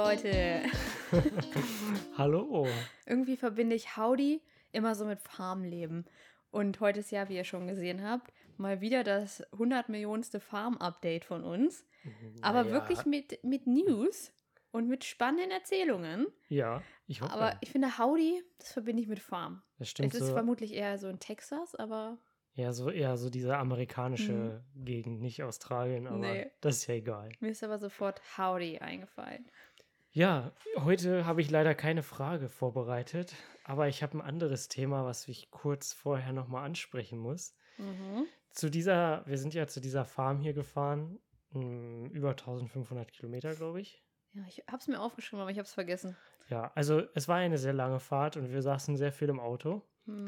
Leute. Hallo. Irgendwie verbinde ich Howdy immer so mit Farmleben. Und heute ist ja, wie ihr schon gesehen habt, mal wieder das 100 Millionste Farm-Update von uns. Aber Naja. wirklich mit News und mit spannenden Erzählungen. Ja, ich hoffe. Aber ich finde, Howdy, das verbinde ich mit Farm. Das stimmt Es ist so. vermutlich eher so in Texas, aber Ja, eher so diese amerikanische Gegend, nicht Australien, aber Nee. das ist ja egal. mir ist aber sofort Howdy eingefallen. Ja, heute habe ich leider keine Frage vorbereitet, aber ich habe ein anderes Thema, was ich kurz vorher nochmal ansprechen muss. Wir sind ja zu dieser Farm hier gefahren, über 1500 Kilometer, glaube ich. Ja, ich hab's mir aufgeschrieben, aber ich hab's vergessen. Ja, also es war eine sehr lange Fahrt und wir saßen sehr viel im Auto.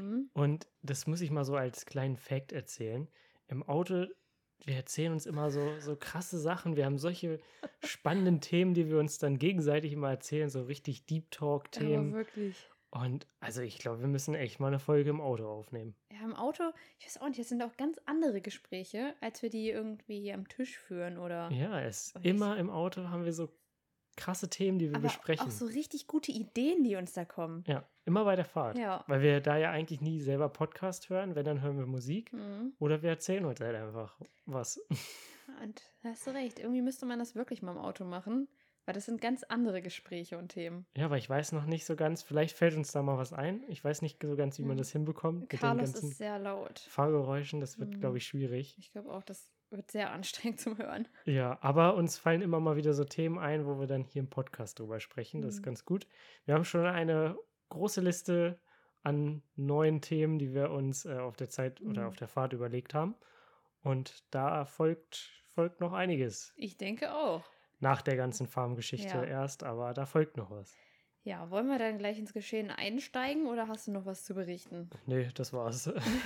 Und das muss ich mal so als kleinen Fact erzählen. Im Auto, wir erzählen uns immer so krasse Sachen. Wir haben solche spannenden Themen, die wir uns dann gegenseitig immer erzählen, so richtig Deep Aber Talk-Themen. wirklich. Und also ich glaube, wir müssen echt mal eine Folge im Auto aufnehmen. Ja, im Auto, ich weiß auch nicht, das sind auch ganz andere Gespräche, als wir die irgendwie hier am Tisch führen oder. Ja, immer im Auto haben wir so krasse Themen, die wir Aber besprechen. auch so richtig gute Ideen, die uns da kommen. Ja, immer bei der Fahrt. Ja. Weil wir da ja eigentlich nie selber Podcast hören. Wenn, dann hören wir Musik. Oder wir erzählen uns halt einfach was. Und da hast du recht, irgendwie müsste man das wirklich mal im Auto machen, weil das sind ganz andere Gespräche und Themen. Ja, aber ich weiß noch nicht so ganz, vielleicht fällt uns da mal was ein. Ich weiß nicht so ganz, wie man das hinbekommt mit den Carlos ganzen ist sehr laut. Fahrgeräuschen. Das wird, glaube ich, schwierig. Ich glaube auch, das wird sehr anstrengend zum Hören. Ja, aber uns fallen immer mal wieder so Themen ein, wo wir dann hier im Podcast drüber sprechen. Das ist ganz gut. Wir haben schon eine große Liste an neuen Themen, die wir uns auf der Zeit oder auf der Fahrt überlegt haben. Und da folgt noch einiges. Ich denke auch. Nach der ganzen Farmgeschichte Ja. erst, aber da folgt noch was. Ja, wollen wir dann gleich ins Geschehen einsteigen oder hast du noch was zu berichten? Nee, das war's.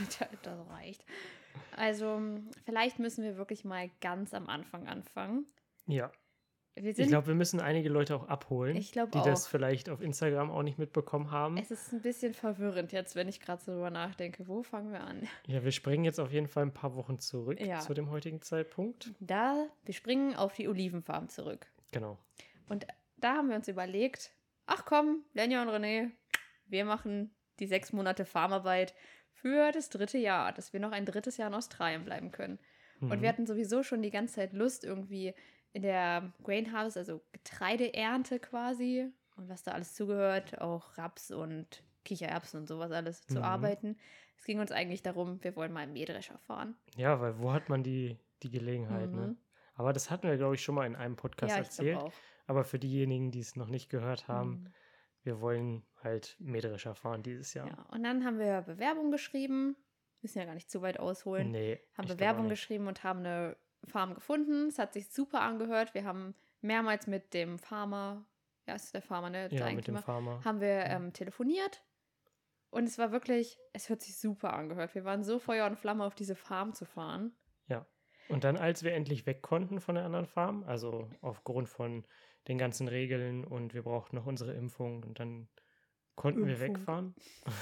Das reicht. Also, vielleicht müssen wir wirklich mal ganz am Anfang anfangen. Ja. Wir Ich sind, glaube, wir müssen einige Leute auch abholen, Ich glaub die das auch. vielleicht auf Instagram auch nicht mitbekommen haben. es ist ein bisschen verwirrend jetzt, wenn ich gerade so drüber nachdenke. Wo fangen wir an? Ja, wir springen jetzt auf jeden Fall ein paar Wochen zurück Ja. zu dem heutigen Zeitpunkt. Wir springen auf die Olivenfarm zurück. Genau. Und da haben wir uns überlegt, ach komm, Lenja und René, wir machen die 6 Monate Farmarbeit für das 3. Jahr, dass wir noch ein 3. Jahr in Australien bleiben können. Und wir hatten sowieso schon die ganze Zeit Lust, irgendwie in der Grain Harvest, also Getreideernte quasi, und was da alles zugehört, auch Raps und Kichererbsen und sowas alles zu arbeiten. Es ging uns eigentlich darum, wir wollen mal im Mähdrescher fahren. Ja, weil wo hat man die Gelegenheit, ne? Aber das hatten wir, glaube ich, schon mal in einem Podcast Ja, ich erzählt. glaube auch. Aber für diejenigen, die es noch nicht gehört haben, wir wollen halt Mähdrescher fahren dieses Jahr. Ja, und dann haben wir Bewerbung geschrieben, müssen ja gar nicht zu weit ausholen. Nee. Haben ich glaub Bewerbung auch nicht. geschrieben und haben eine Farm gefunden. Es hat sich super angehört. Wir haben mehrmals mit dem Farmer, ja, ist der Farmer, ne? Der Ja, mit dem Eigentümer, Farmer. haben wir telefoniert. Und es war wirklich, es hört sich super angehört. Wir waren so Feuer und Flamme, auf diese Farm zu fahren. Ja. Und dann, als wir endlich weg konnten von der anderen Farm, also aufgrund von den ganzen Regeln und wir brauchten noch unsere Impfung und dann konnten wir Impfung. wegfahren.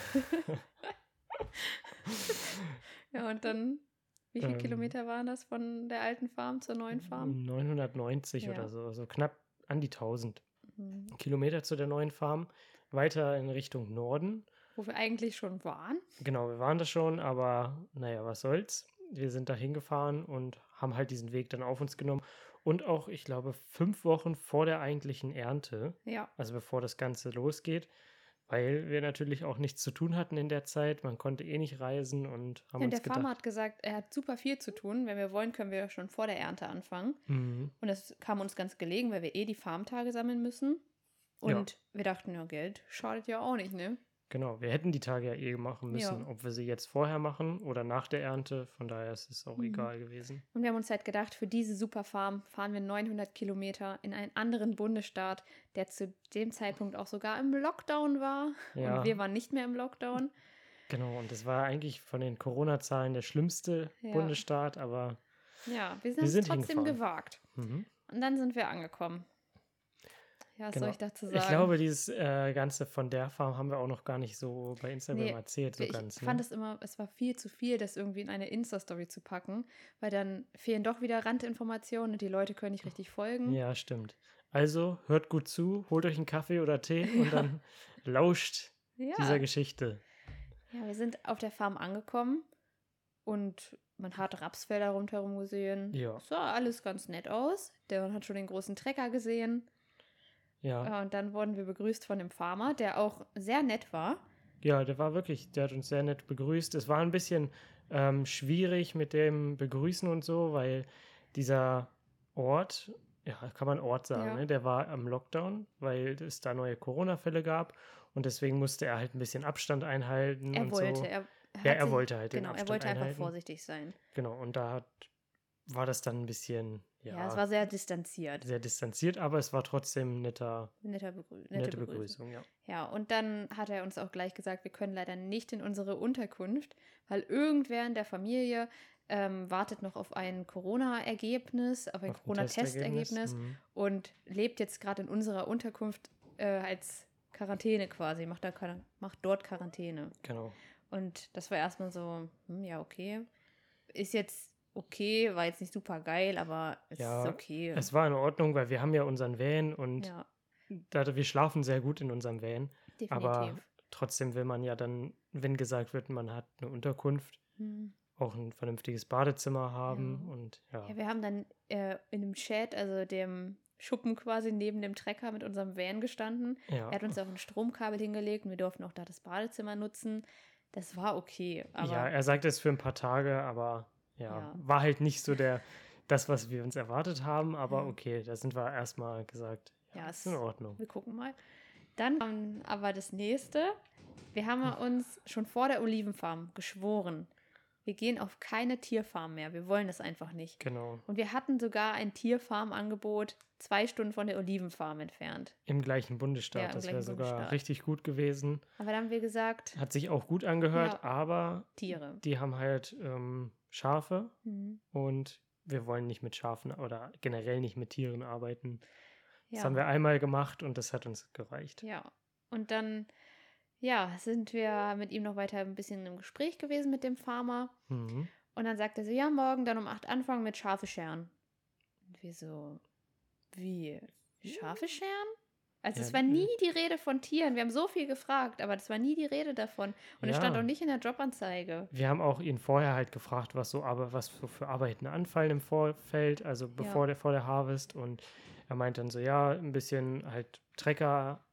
Ja, und dann, wie viele Kilometer waren das von der alten Farm zur neuen Farm? 990 Ja. oder so, so knapp an die 1000 Kilometer zu der neuen Farm, weiter in Richtung Norden. Wo wir eigentlich schon waren. Genau, wir waren das schon, aber naja, was soll's. Wir sind da hingefahren und haben halt diesen Weg dann auf uns genommen. Und auch, ich glaube, 5 Wochen vor der eigentlichen Ernte, Ja. also bevor das Ganze losgeht, weil wir natürlich auch nichts zu tun hatten in der Zeit. Man konnte eh nicht reisen und haben Ja, und uns der gedacht, Farmer hat gesagt, er hat super viel zu tun. Wenn wir wollen, können wir schon vor der Ernte anfangen. Und das kam uns ganz gelegen, weil wir eh die Farmtage sammeln müssen. Und wir dachten, ja, Geld schadet ja auch nicht, ne? genau, wir hätten die Tage ja eh machen müssen, Ja. ob wir sie jetzt vorher machen oder nach der Ernte. Von daher ist es auch egal gewesen. Und wir haben uns halt gedacht, für diese super Farm fahren wir 900 Kilometer in einen anderen Bundesstaat, der zu dem Zeitpunkt auch sogar im Lockdown war. Ja. Und wir waren nicht mehr im Lockdown. Genau, und das war eigentlich von den Corona-Zahlen der schlimmste Ja. Bundesstaat, aber Ja, wir Wir sind es sind trotzdem hingefahren. gewagt. Und dann sind wir angekommen. Ja, was soll ich dazu sagen? Ich glaube, dieses Ganze von der Farm haben wir auch noch gar nicht so bei Instagram Nee, erzählt, so ich ganz. fand es immer, es war viel zu viel, das irgendwie in eine Insta-Story zu packen, weil dann fehlen doch wieder Randinformationen und die Leute können nicht richtig folgen. Ja, stimmt. Also hört gut zu, holt euch einen Kaffee oder Tee und dann lauscht dieser Ja. Geschichte. Ja, wir sind auf der Farm angekommen und man hat Rapsfelder rundherum gesehen. Ja. Es sah alles ganz nett aus. Man hat schon den großen Trecker gesehen. Ja. Und dann wurden wir begrüßt von dem Farmer, der auch sehr nett war. Ja, der hat uns sehr nett begrüßt. Es war ein bisschen schwierig mit dem Begrüßen und so, weil dieser Ort, ja, kann man Ort sagen, Ja. ne? Der war am Lockdown, weil es da neue Corona-Fälle gab und deswegen musste er halt ein bisschen Abstand einhalten Er und wollte, so. er wollte halt den genau, er Abstand wollte einfach einhalten. vorsichtig sein. Genau, und war das dann ein bisschen, Ja, es war sehr distanziert. sehr distanziert, aber es war trotzdem nette Nette Begrüßung, ja. Ja, und dann hat er uns auch gleich gesagt, wir können leider nicht in unsere Unterkunft, weil irgendwer in der Familie wartet noch auf ein Corona-Ergebnis, auf ein Auf ein Corona-Testergebnis Testergebnis, und lebt jetzt gerade in unserer Unterkunft als Quarantäne quasi, macht dort Quarantäne. Genau. Und das war erstmal so, ja, okay. Ist jetzt okay, war jetzt nicht super geil, aber es ist okay. Es war in Ordnung, weil wir haben ja unseren Van und Ja, wir schlafen sehr gut in unserem Van. definitiv. Aber trotzdem will man ja dann, wenn gesagt wird, man hat eine Unterkunft, auch ein vernünftiges Badezimmer haben und ja. Ja, wir haben dann in dem Shed, also dem Schuppen quasi neben dem Trecker mit unserem Van gestanden. Ja. Er hat uns auch ein Stromkabel hingelegt und wir durften auch da das Badezimmer nutzen. Das war okay. Aber Ja, er sagt es für ein paar Tage, aber Ja. war halt nicht so das, was wir uns erwartet haben, aber Ja. okay, da sind wir erstmal gesagt, ja, ist in Ordnung. wir gucken mal. Dann kam aber das nächste. Wir haben uns schon vor der Olivenfarm geschworen, wir gehen auf keine Tierfarm mehr. Wir wollen das einfach nicht. Genau. Und wir hatten sogar ein Tierfarmangebot 2 Stunden von der Olivenfarm entfernt. Im gleichen Bundesstaat. Ja, im Das wäre gleichen sogar Bundesstaat. richtig gut gewesen. Aber dann haben wir gesagt, Hat sich auch gut angehört, Ja. aber Tiere. die haben halt Schafe Mhm. und wir wollen nicht mit Schafen oder generell nicht mit Tieren arbeiten. Das Ja. haben wir einmal gemacht und das hat uns gereicht. Ja. Und dann, ja, sind wir mit ihm noch weiter ein bisschen im Gespräch gewesen mit dem Farmer. Mhm. Und dann sagt er so, ja, morgen dann um 8 anfangen mit Schafe scheren. Und wir so, wie? Schafe scheren? Also Ja, es war nie die Rede von Tieren. Wir haben so viel gefragt, aber das war nie die Rede davon. Und es Ja. stand auch nicht in der Jobanzeige. Wir haben auch ihn vorher halt gefragt, was so für Arbeiten anfallen im Vorfeld, also vor der Harvest. Und er meint dann so, ja, ein bisschen halt Trecker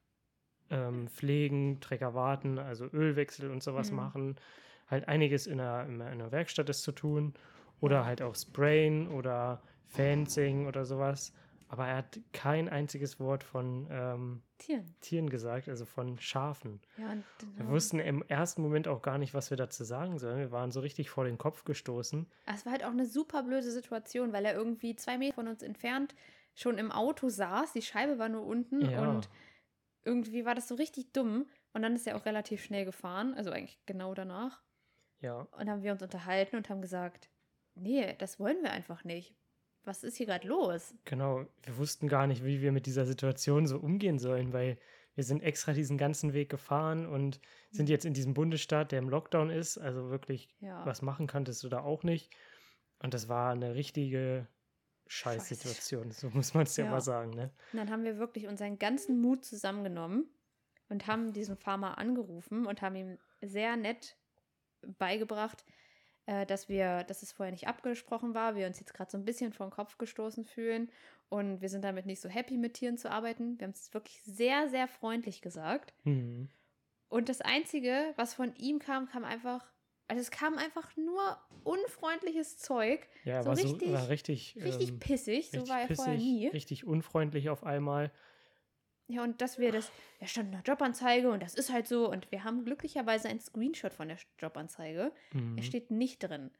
pflegen, Trecker warten, also Ölwechsel und sowas machen. Halt einiges in einer Werkstatt ist zu tun. Oder halt auch Sprayen oder Fencing oder sowas. Aber er hat kein einziges Wort von Tieren gesagt, also von Schafen. Ja, und Wir wussten im ersten Moment auch gar nicht, was wir dazu sagen sollen. Wir waren so richtig vor den Kopf gestoßen. es war halt auch eine super blöde Situation, weil er irgendwie 2 Meter von uns entfernt schon im Auto saß. Die Scheibe war nur unten Ja. und irgendwie war das so richtig dumm. Und dann ist er auch relativ schnell gefahren, also eigentlich genau danach. Ja, Und dann haben wir uns unterhalten und haben gesagt, nee, das wollen wir einfach nicht. Was ist hier gerade los? genau. Wir wussten gar nicht, wie wir mit dieser Situation so umgehen sollen, weil wir sind extra diesen ganzen Weg gefahren und sind jetzt in diesem Bundesstaat, der im Lockdown ist. Also wirklich, Ja. was machen kanntest du da auch nicht. Und das war eine richtige Scheißsituation. So muss man es ja Ja. mal sagen, ne? Und dann haben wir wirklich unseren ganzen Mut zusammengenommen und haben diesen Farmer angerufen und haben ihm sehr nett beigebracht, dass es vorher nicht abgesprochen war, wir uns jetzt gerade so ein bisschen vor den Kopf gestoßen fühlen und wir sind damit nicht so happy, mit Tieren zu arbeiten. Wir haben es wirklich sehr, sehr freundlich gesagt. Mhm. Und das Einzige, was von ihm kam einfach, also es kam einfach nur unfreundliches Zeug. Ja, So war richtig richtig pissig, so richtig war er vorher pissig, nie. richtig unfreundlich auf einmal. Ja, und stand in der Jobanzeige und das ist halt so. Und wir haben glücklicherweise einen Screenshot von der Jobanzeige. Mhm. Er steht nicht drin.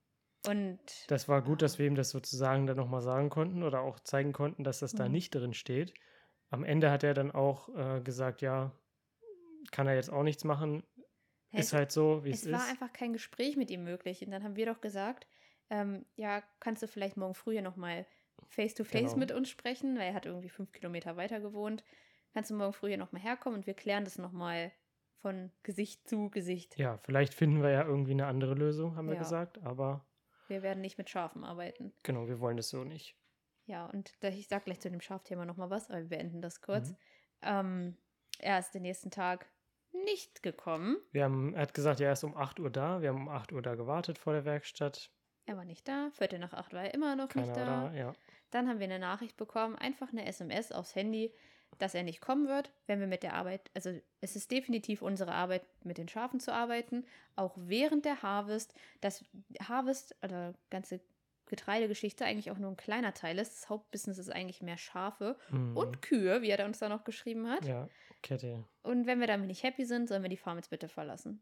Und Das war gut, dass wir ihm das sozusagen dann nochmal sagen konnten oder auch zeigen konnten, dass das da nicht drin steht. Am Ende hat er dann auch gesagt, ja, kann er jetzt auch nichts machen. Ist halt so, wie es es war ist. einfach kein Gespräch mit ihm möglich. Und dann haben wir doch gesagt, ja, kannst du vielleicht morgen früh ja nochmal face-to-face Genau. mit uns sprechen, weil er hat irgendwie 5 Kilometer weiter gewohnt. Kannst du morgen früh ja nochmal herkommen und wir klären das nochmal von Gesicht zu Gesicht. Ja, vielleicht finden wir ja irgendwie eine andere Lösung, haben wir Ja. gesagt. Aber Wir werden nicht mit Schafen arbeiten. genau, wir wollen das so nicht. Ja, und ich sag gleich zu dem Schafthema nochmal was, aber wir beenden das kurz. Mhm. Er ist den nächsten Tag nicht gekommen. Er hat gesagt, er ist um 8 Uhr da. Wir haben um 8 Uhr da gewartet vor der Werkstatt. Er war nicht da. 7:45 war er immer noch Keiner nicht da. war da, ja. Dann haben wir eine Nachricht bekommen, einfach eine SMS aufs Handy, dass er nicht kommen wird, wenn wir mit der Arbeit, also es ist definitiv unsere Arbeit, mit den Schafen zu arbeiten, auch während der Harvest. Das Harvest oder ganze Getreidegeschichte eigentlich auch nur ein kleiner Teil ist. Das Hauptbusiness ist eigentlich mehr Schafe und Kühe, wie er da uns da noch geschrieben hat. Ja, Kette. Und wenn wir damit nicht happy sind, sollen wir die Farm jetzt bitte verlassen.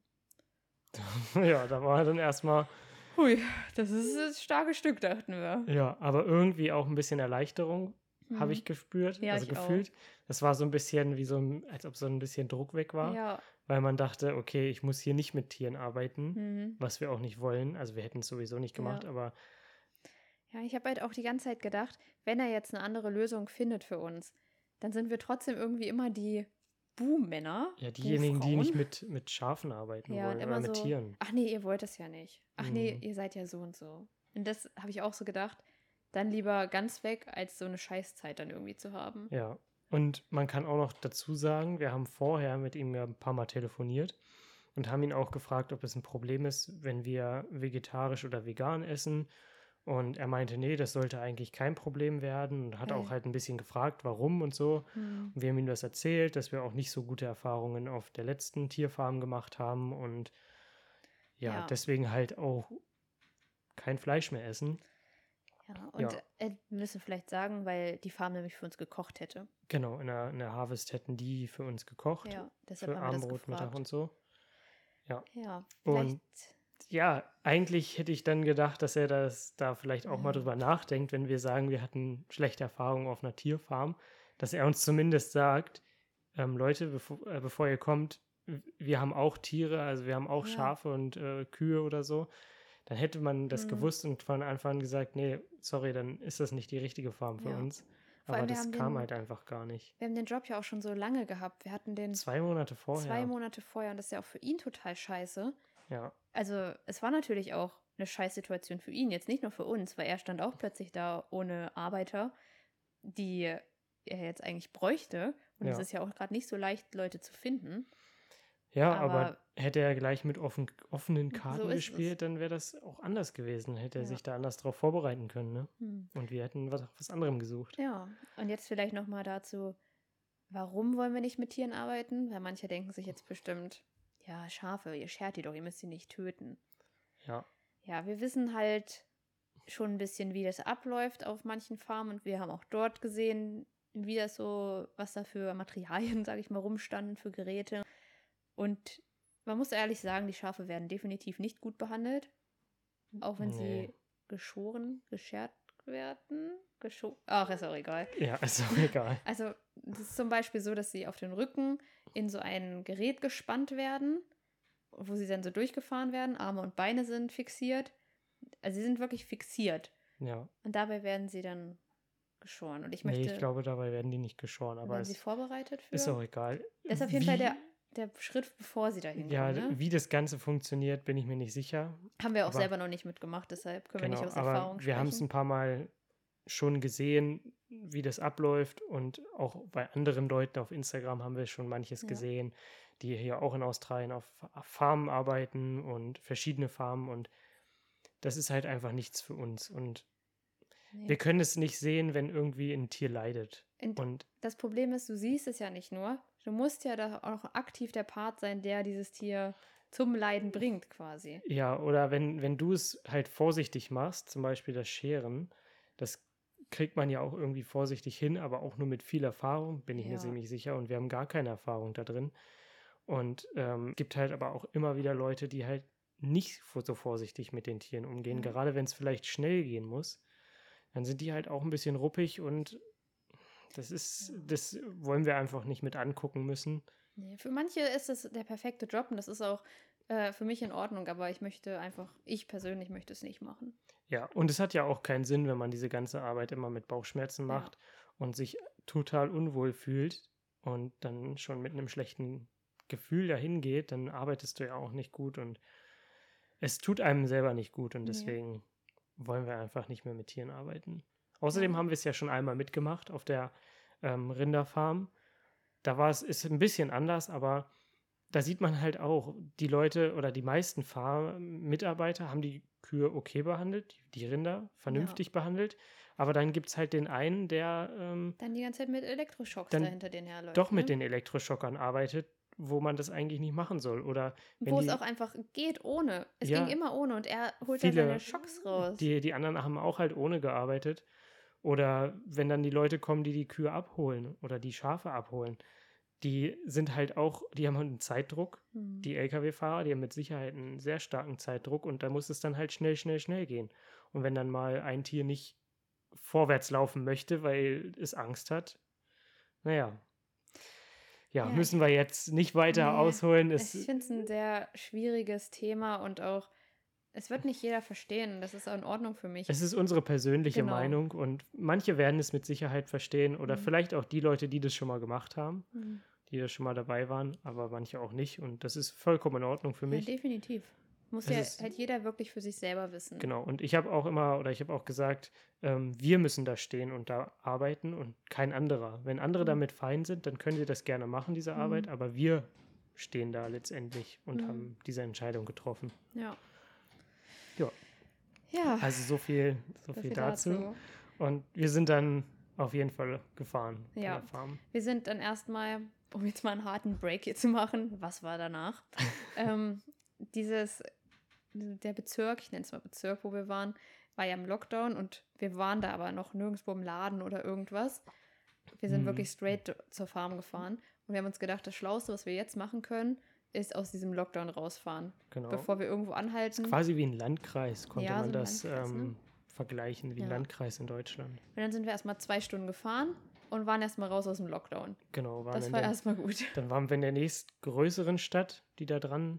Ja, da war er dann erstmal. Hui, das ist ein starkes Stück, dachten wir. Ja, aber irgendwie auch ein bisschen Erleichterung habe ich gespürt, Ja, also ich auch. gefühlt. Das war so ein bisschen wie als ob so ein bisschen Druck weg war, Ja. weil man dachte, okay, ich muss hier nicht mit Tieren arbeiten, was wir auch nicht wollen. Also wir hätten es sowieso nicht gemacht, Ja. aber Ja, ich habe halt auch die ganze Zeit gedacht, wenn er jetzt eine andere Lösung findet für uns, dann sind wir trotzdem irgendwie immer die Buhmänner. ja, diejenigen, die Buhfrauen. nicht mit Schafen arbeiten Ja, und wollen immer oder mit so, Tieren. ach nee, ihr wollt das ja nicht. Ach nee, Mhm. ihr seid ja so und so. Und das habe ich auch so gedacht, dann lieber ganz weg, als so eine Scheißzeit dann irgendwie zu haben. Ja, und man kann auch noch dazu sagen, wir haben vorher mit ihm ja ein paar Mal telefoniert und haben ihn auch gefragt, ob es ein Problem ist, wenn wir vegetarisch oder vegan essen. Und er meinte, nee, das sollte eigentlich kein Problem werden und hat auch halt ein bisschen gefragt, warum und so. Und wir haben ihm das erzählt, dass wir auch nicht so gute Erfahrungen auf der letzten Tierfarm gemacht haben und ja, Ja. deswegen halt auch kein Fleisch mehr essen. Ja, und Ja. wir müssen vielleicht sagen, weil die Farm nämlich für uns gekocht hätte. Genau, in der Harvest hätten die für uns gekocht, Ja, deshalb für haben wir das Abendbrot, Mittag gefragt. und so. Ja. Ja, Und vielleicht. ja, eigentlich hätte ich dann gedacht, dass er da vielleicht auch mal drüber nachdenkt, wenn wir sagen, wir hatten schlechte Erfahrungen auf einer Tierfarm, dass er uns zumindest sagt, Leute, bevor ihr kommt, wir haben auch Tiere, also wir haben auch Ja. Schafe und Kühe oder so. Dann hätte man das gewusst und von Anfang an gesagt, nee, sorry, dann ist das nicht die richtige Farm für Ja. uns. Vor Aber allem, wir das haben kam halt einfach gar nicht. Wir haben den Job ja auch schon so lange gehabt. Wir hatten den 2 Monate vorher. 2 Monate vorher und das ist ja auch für ihn total scheiße. Ja, Also es war natürlich auch eine Scheißsituation für ihn, jetzt nicht nur für uns, weil er stand auch plötzlich da ohne Arbeiter, die er jetzt eigentlich bräuchte. Und es Ja. ist ja auch gerade nicht so leicht, Leute zu finden. ja, Aber aber hätte er gleich mit offenen Karten so ist gespielt, dann wäre das auch anders gewesen. Hätte er Ja. sich da anders drauf vorbereiten können, ne? Und wir hätten was anderem gesucht. Ja, und jetzt vielleicht nochmal dazu, warum wollen wir nicht mit Tieren arbeiten? Weil manche denken sich jetzt bestimmt, ja, Schafe, ihr schert die doch, ihr müsst sie nicht töten. Ja, Ja, wir wissen halt schon ein bisschen, wie das abläuft auf manchen Farmen und wir haben auch dort gesehen, wie das so, was da für Materialien, sage ich mal, rumstanden für Geräte. Und man muss ehrlich sagen, die Schafe werden definitiv nicht gut behandelt, auch wenn Nee. sie geschert werden. Ach, ist auch egal. ja, ist auch egal. Also, das ist zum Beispiel so, dass sie auf den Rücken in so ein Gerät gespannt werden, wo sie dann so durchgefahren werden. Arme und Beine sind fixiert. Also, sie sind wirklich fixiert. Ja, Und dabei werden sie dann geschoren. Und ich nee, möchte, ich glaube, dabei werden die nicht geschoren, aber werden es sie vorbereitet für? ist auch egal. Das ist auf jeden Fall der Schritt, bevor sie dahin Ja, kommen. Ne? wie das Ganze funktioniert, bin ich mir nicht sicher. Haben wir auch aber- selber noch nicht mitgemacht, deshalb können wir Genau, nicht aus aber Erfahrung wir haben es sprechen. ein paar Mal schon gesehen, wie das abläuft und auch bei anderen Leuten auf Instagram haben wir schon manches Ja. gesehen, die hier auch in Australien auf Farmen arbeiten und verschiedene Farmen und das ist halt einfach nichts für uns und Nee. wir können es nicht sehen, wenn irgendwie ein Tier leidet. Und Das Problem ist, du siehst es ja nicht nur. Du musst ja da auch aktiv der Part sein, der dieses Tier zum Leiden bringt, quasi. ja, oder wenn du es halt vorsichtig machst, zum Beispiel das Scheren, das kriegt man ja auch irgendwie vorsichtig hin, aber auch nur mit viel Erfahrung, bin ich mir Ja. ziemlich sicher. Und wir haben gar keine Erfahrung da drin. Und gibt halt aber auch immer wieder Leute, die halt nicht so vorsichtig mit den Tieren umgehen. Ja. Gerade wenn es vielleicht schnell gehen muss, dann sind die halt auch ein bisschen ruppig und das wollen wir einfach nicht mit angucken müssen. Nee, für manche ist es der perfekte Job und das ist auch für mich in Ordnung, aber ich persönlich möchte es nicht machen. Ja, und es hat ja auch keinen Sinn, wenn man diese ganze Arbeit immer mit Bauchschmerzen Ja. macht und sich total unwohl fühlt und dann schon mit einem schlechten Gefühl dahin geht, dann arbeitest du ja auch nicht gut und es tut einem selber nicht gut und Nee. deswegen wollen wir einfach nicht mehr mit Tieren arbeiten. Außerdem Ja. haben wir es ja schon einmal mitgemacht auf der Rinderfarm. Ist ein bisschen anders, aber da sieht man halt auch, die Leute oder die meisten Farmmitarbeiter haben die Kühe okay behandelt, die Rinder vernünftig behandelt. Aber dann gibt es halt den einen, der Dann die ganze Zeit mit Elektroschocks dann dahinter den herläuft. doch mit Ne? den Elektroschockern arbeitet, wo man das eigentlich nicht machen soll. Oder wenn Wo es die, auch einfach geht ohne. Es Ja, ging immer ohne und er holt da viele, seine Schocks raus. die anderen haben auch halt ohne gearbeitet. Oder wenn dann die Leute kommen, die die Kühe abholen oder die Schafe abholen, die sind halt auch, die haben halt einen Zeitdruck. Die Lkw-Fahrer, die haben mit Sicherheit einen sehr starken Zeitdruck und da muss es dann halt schnell, schnell, schnell gehen. Und wenn dann mal ein Tier nicht vorwärts laufen möchte, weil es Angst hat, naja. Ja, Ja, müssen wir jetzt nicht weiter Nee, ausholen. ich finde es ein sehr schwieriges Thema und auch, es wird nicht jeder verstehen. Das ist auch in Ordnung für mich. Es ist unsere persönliche Genau. Meinung und manche werden es mit Sicherheit verstehen oder vielleicht auch die Leute, die das schon mal gemacht haben, die da schon mal dabei waren, aber manche auch nicht und das ist vollkommen in Ordnung für Ja, mich. definitiv. Muss Es ja ist- halt jeder wirklich für sich selber wissen. Genau, und ich habe auch gesagt, wir müssen da stehen und da arbeiten und kein anderer. Wenn andere damit fein sind, dann können sie das gerne machen, diese Arbeit, aber wir stehen da letztendlich und haben diese Entscheidung getroffen. Ja. Ja, Ja, also so viel dazu. Und wir sind dann auf jeden Fall gefahren von Ja. der Farm. Wir sind dann erstmal, um jetzt mal einen harten Break hier zu machen, was war danach? Der Bezirk, ich nenne es mal Bezirk, wo wir waren, war ja im Lockdown und wir waren da aber noch nirgendwo im Laden oder irgendwas. Wir sind wirklich straight zur Farm gefahren und wir haben uns gedacht, das Schlauste, was wir jetzt machen können, ist aus diesem Lockdown rausfahren. Genau. Bevor wir irgendwo anhalten. Quasi wie ein Landkreis konnte Ja, man so ein das Landkreis, ne? vergleichen, wie ein Ja. Landkreis in Deutschland. Und dann sind wir erstmal 2 Stunden gefahren und waren erstmal raus aus dem Lockdown. Genau, Das war erstmal gut. dann waren wir in der nächstgrößeren Stadt, die da dran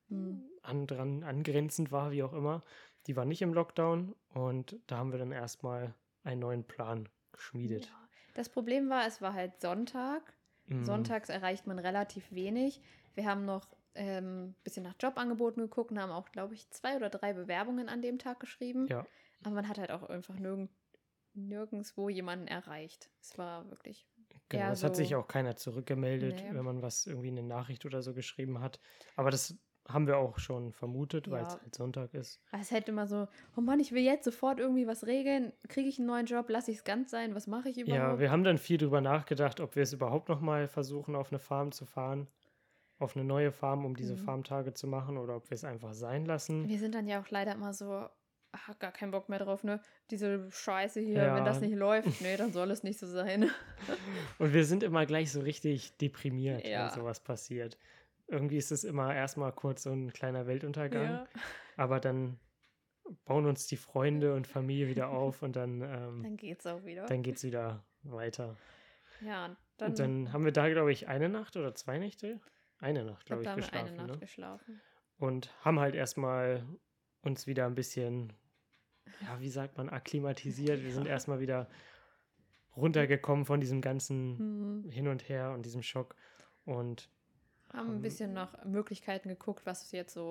angrenzend war, wie auch immer. Die war nicht im Lockdown und da haben wir dann erstmal einen neuen Plan geschmiedet. Ja. Das Problem war, es war halt Sonntag. Sonntags erreicht man relativ wenig. Wir haben noch ein bisschen nach Jobangeboten geguckt und haben auch, glaube ich, 2 oder 3 Bewerbungen an dem Tag geschrieben. Ja. Aber man hat halt auch einfach nirgendwo jemanden erreicht. Es war wirklich Genau, eher es hat so- sich auch keiner zurückgemeldet, Nee. wenn man was irgendwie in eine Nachricht oder so geschrieben hat. Aber das haben wir auch schon vermutet, weil es Ja. halt Sonntag ist. Es ist halt immer so, oh Mann, ich will jetzt sofort irgendwie was regeln. Kriege ich einen neuen Job? Lasse ich es ganz sein? Was mache ich überhaupt? Ja, wir haben dann viel drüber nachgedacht, ob wir es überhaupt noch mal versuchen, auf eine Farm zu fahren, auf eine neue Farm, um diese Farmtage zu machen, oder ob wir es einfach sein lassen. Wir sind dann ja auch leider immer so, gar keinen Bock mehr drauf, ne? Diese Scheiße hier, Ja. wenn das nicht läuft, nee, dann soll es nicht so sein. Und wir sind immer gleich so richtig deprimiert, Ja. wenn sowas passiert. Irgendwie ist es immer erstmal kurz so ein kleiner Weltuntergang, Ja. aber dann bauen uns die Freunde und Familie wieder auf und dann Geht's auch wieder. geht es wieder weiter. Ja, Und dann haben wir da, glaube ich, eine Nacht oder 2 Nächte? Eine Nacht, glaube da ich, haben wir geschlafen. eine Nacht Ne? geschlafen. Und haben halt erstmal uns wieder ein bisschen, ja, wie sagt man, akklimatisiert. Wir sind erstmal wieder runtergekommen von diesem ganzen Hin und Her und diesem Schock. Und Haben ein bisschen nach Möglichkeiten geguckt, was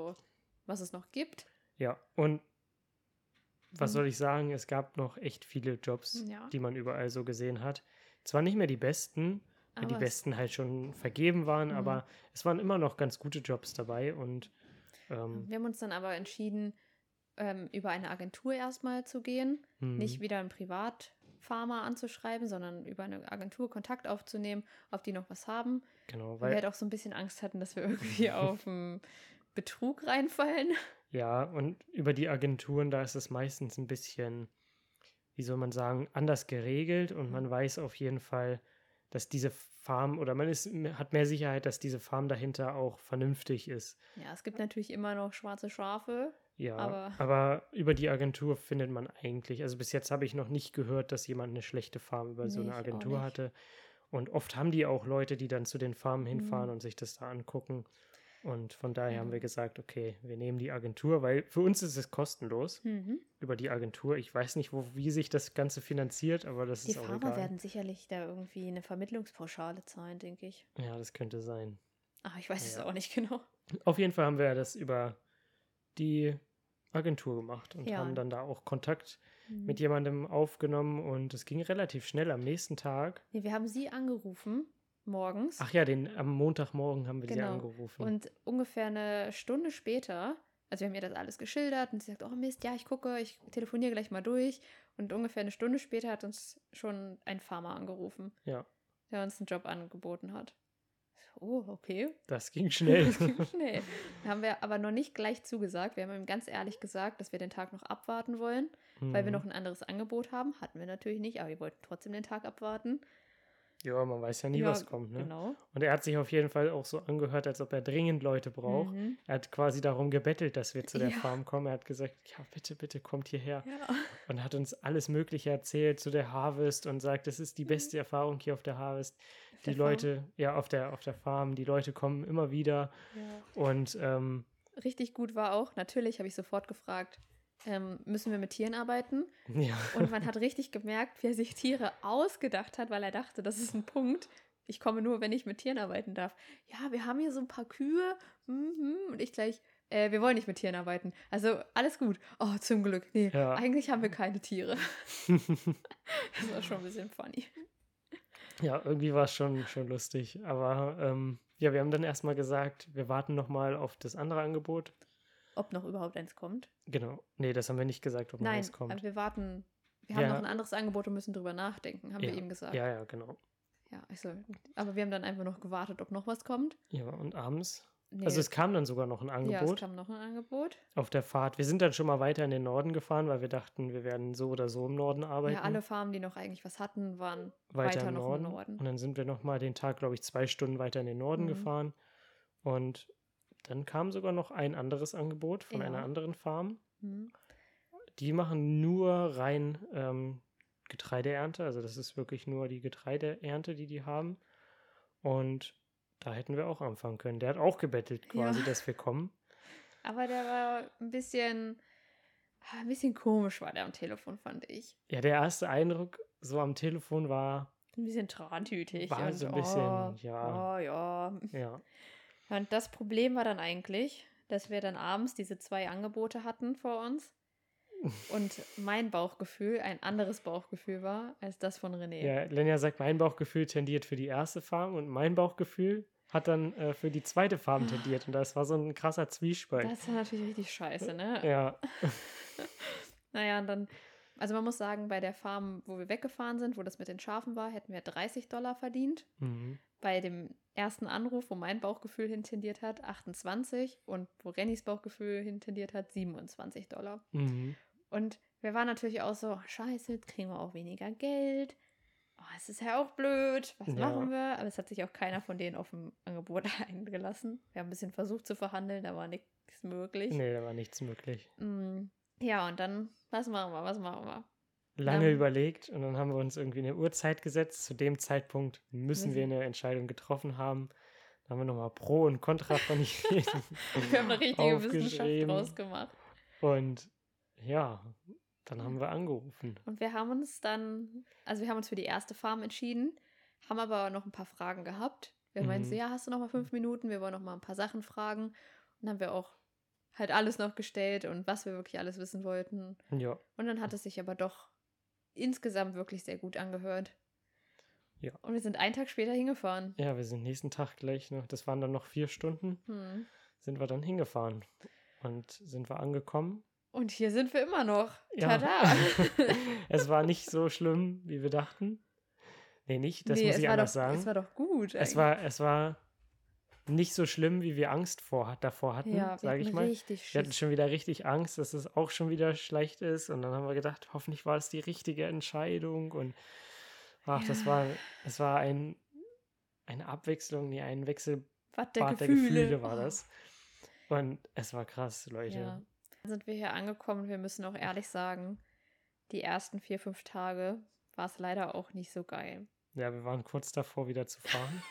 es noch gibt. ja, und was soll ich sagen? Es gab noch echt viele Jobs, Ja. die man überall so gesehen hat. Zwar nicht mehr die besten, weil die Aber es- besten halt schon vergeben waren, aber es waren immer noch ganz gute Jobs dabei und Wir haben uns dann aber entschieden, über eine Agentur erstmal zu gehen. Nicht wieder einen Privatfarmer anzuschreiben, sondern über eine Agentur Kontakt aufzunehmen, ob die noch was haben. genau, Weil wir weil halt auch so ein bisschen Angst hatten, dass wir irgendwie auf einen Betrug reinfallen. ja, und über die Agenturen, da ist es meistens ein bisschen, wie soll man sagen, anders geregelt und man weiß auf jeden Fall, dass diese Farm oder hat mehr Sicherheit, dass diese Farm dahinter auch vernünftig ist. Ja, es gibt natürlich immer noch schwarze Schafe. Ja, Aber- aber über die Agentur findet man eigentlich, also bis jetzt habe ich noch nicht gehört, dass jemand eine schlechte Farm über so Nee, eine ich auch Agentur nicht. hatte. Und oft haben die auch Leute, die dann zu den Farmen hinfahren und sich das da angucken. Und von daher haben wir gesagt, okay, wir nehmen die Agentur, weil für uns ist es kostenlos über die Agentur. Ich weiß nicht, wie sich das Ganze finanziert, aber das Die ist auch Farmer egal. werden sicherlich da irgendwie eine Vermittlungspauschale zahlen, denke ich. Ja, das könnte sein. Aber ich weiß es Ja. auch nicht genau. Auf jeden Fall haben wir das über die Agentur gemacht und Ja. haben dann da auch Kontakt mit jemandem aufgenommen und es ging relativ schnell am nächsten Tag. Nee, wir haben sie angerufen morgens. Ach ja, am Montagmorgen haben wir sie Genau. angerufen. Und ungefähr eine Stunde später, also wir haben ihr das alles geschildert und sie sagt, oh Mist, ja, ich gucke, ich telefoniere gleich mal durch. Und ungefähr eine Stunde später hat uns schon ein Farmer angerufen, Ja, der uns einen Job angeboten hat. Oh, okay. das ging schnell. Das ging schnell. Da haben wir aber noch nicht gleich zugesagt. Wir haben ihm ganz ehrlich gesagt, dass wir den Tag noch abwarten wollen, weil wir noch ein anderes Angebot haben. Hatten wir natürlich nicht, aber wir wollten trotzdem den Tag abwarten. Ja, man weiß ja nie, was kommt, ne? Genau. Und er hat sich auf jeden Fall auch so angehört, als ob er dringend Leute braucht. Mhm. Er hat quasi darum gebettelt, dass wir zu der Ja. Farm kommen. Er hat gesagt, ja, bitte, bitte, kommt hierher. Ja. Und hat uns alles Mögliche erzählt zu der Harvest und sagt, das ist die beste Erfahrung hier auf der Harvest. Die der Leute, ja, auf der Farm, die Leute kommen immer wieder. Ja. Und Richtig gut war auch, natürlich habe ich sofort gefragt, müssen wir mit Tieren arbeiten? ja, Und man hat richtig gemerkt, wie er sich Tiere ausgedacht hat, weil er dachte, das ist ein Punkt. Ich komme nur, wenn ich mit Tieren arbeiten darf. Ja, wir haben hier so ein paar Kühe. Und ich gleich, wir wollen nicht mit Tieren arbeiten. Also alles gut. Oh, zum Glück. Nee, Ja. eigentlich haben wir keine Tiere. Das war schon ein bisschen funny. ja, irgendwie war es schon lustig. Aber ja, wir haben dann erstmal gesagt, wir warten nochmal auf das andere Angebot. Ob noch überhaupt eins kommt? Genau. Nee, das haben wir nicht gesagt, ob noch Nein, was kommt. aber wir warten. Wir haben Ja. noch ein anderes Angebot und müssen drüber nachdenken, haben wir Ja. ihm gesagt. Ja, ja, genau. Ja, aber wir haben dann einfach noch gewartet, ob noch was kommt. Ja, und abends. Nee, Also es kam dann sogar noch ein ja, es Angebot kam noch ein Angebot. auf der Fahrt. Wir sind dann schon mal weiter in den Norden gefahren, weil wir dachten, wir werden so oder so im Norden arbeiten. Ja, alle Farmen, die noch eigentlich was hatten, waren weiter im noch Norden. im Norden. Und dann sind wir nochmal den Tag, glaube ich, 2 Stunden weiter in den Norden Mhm. gefahren. Und dann kam sogar noch ein anderes Angebot von Ja. einer anderen Farm. Mhm. Die machen nur rein Getreideernte. Also das ist wirklich nur die Getreideernte, die haben. Und da hätten wir auch anfangen können. Der hat auch gebettelt quasi, Ja. dass wir kommen. Aber der war ein bisschen komisch, war der am Telefon, fand ich. Ja, der erste Eindruck so am Telefon war, Ein bisschen trantütig. War und so ein bisschen, ja. Oh, ja. ja, Und das Problem war dann eigentlich, dass wir dann abends diese 2 Angebote hatten vor uns. Und mein Bauchgefühl ein anderes Bauchgefühl war als das von René. ja, Lenja sagt, mein Bauchgefühl tendiert für die erste Farm und mein Bauchgefühl hat dann für die zweite Farm tendiert. Und das war so ein krasser Zwiespalt. Das war natürlich richtig scheiße, ne? Ja, Naja, und dann, also man muss sagen, bei der Farm, wo wir weggefahren sind, wo das mit den Schafen war, hätten wir $30 verdient. mhm. Bei dem ersten Anruf, wo mein Bauchgefühl hintendiert hat, 28 und wo Rennys Bauchgefühl hintendiert hat, $27. Mhm. Und wir waren natürlich auch so, scheiße, jetzt kriegen wir auch weniger Geld. Oh, es ist ja auch blöd. Was Ja. machen wir? Aber es hat sich auch keiner von denen auf dem Angebot eingelassen. Wir haben ein bisschen versucht zu verhandeln, da war nichts möglich. Nee, da war nichts möglich. Ja, und dann, was machen wir? Lange Ja. überlegt und dann haben wir uns irgendwie eine Uhrzeit gesetzt. Zu dem Zeitpunkt müssen wir Müssen. eine Entscheidung getroffen haben. Da haben wir nochmal Pro und Contra von jedem Wir haben eine richtige Wissenschaft aufgeschrieben. draus gemacht. Und ja, dann haben wir angerufen. Und wir haben uns dann, also wir haben uns für die erste Farm entschieden, haben aber noch ein paar Fragen gehabt. Wir meinten so, ja, hast du noch mal 5 Minuten? Wir wollen noch mal ein paar Sachen fragen. Und dann haben wir auch halt alles noch gestellt und was wir wirklich alles wissen wollten. Ja, Und dann hat es sich aber doch insgesamt wirklich sehr gut angehört. Ja. Und wir sind einen Tag später hingefahren. ja, wir sind nächsten Tag gleich noch, das waren dann noch 4 Stunden, sind wir dann hingefahren und sind wir angekommen. Und hier sind wir immer noch. Ja. Tada! Es war nicht so schlimm, wie wir dachten. Nee, nicht, das muss es ich war anders doch, sagen. Es war doch gut. Es war nicht so schlimm, wie wir Angst davor hatten, ja, wir sage ich hatten mal. richtig Wir hatten Schiss. schon wieder richtig Angst, dass es auch schon wieder schlecht ist. Und dann haben wir gedacht, hoffentlich war es die richtige Entscheidung. Und ach, Ja. es war eine Abwechslung, nee, ein Wechselbad Was der Gefühle war das. Und es war krass, Leute. Ja. Dann sind wir hier angekommen. Wir müssen auch ehrlich sagen, die ersten 4, 5 Tage war es leider auch nicht so geil. Ja, wir waren kurz davor, wieder zu fahren.